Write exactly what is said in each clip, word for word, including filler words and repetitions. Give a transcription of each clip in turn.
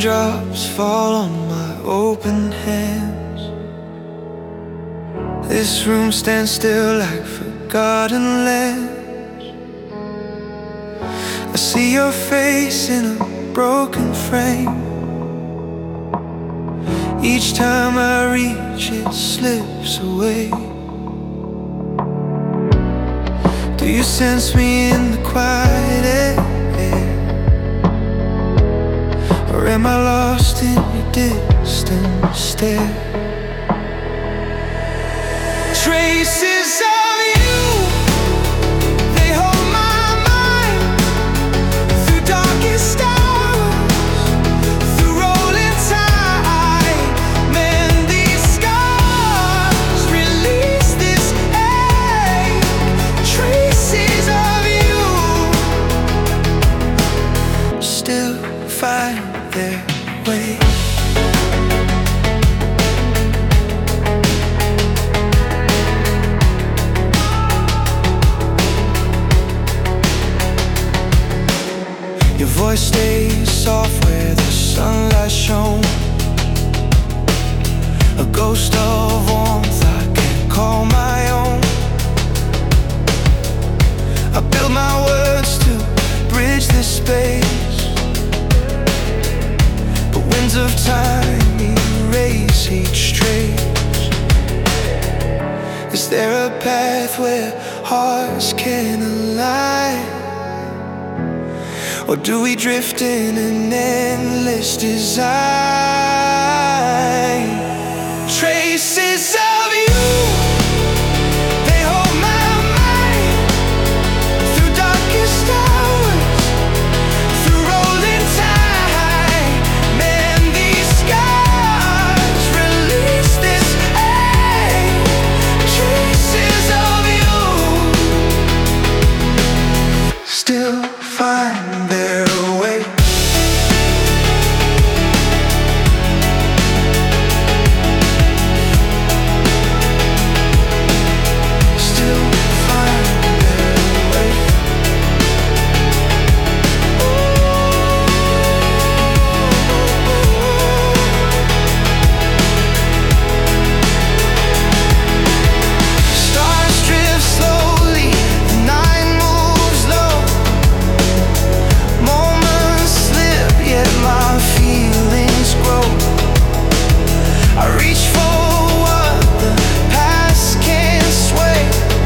Raindrops fall on my open hands. This room stands still like forgotten lands. I see your face in a broken frame. Each time I reach, it slips away. Do you sense me in the quiet air? Or am I lost in your distant stare? Traces of you, they hold my mind through darkest hours, through rolling tide. Man, these scars release this ache. Traces of you still find their way. Your voice stays soft where the sunlight shone. A ghost of warmth I can't call my own. I build my words to bridge this space, but winds of time erase each trace. Is there a path where hearts can align? Or do we drift in an endless design? Traces of you, they hold my mind through darkest hours, through rolling tide. Man, these scars release this ache. Traces of you still find their way. Still find their way. Stars drift slowly, the night moves low. Moments slip, yet my feelings grow. I reach for what the past can't sway.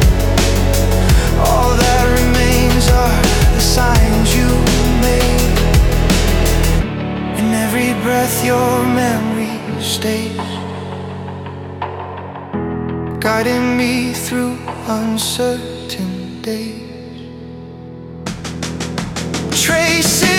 All that remains are the signs you made. In every breath your memory stays, guiding me through uncertain days. Traces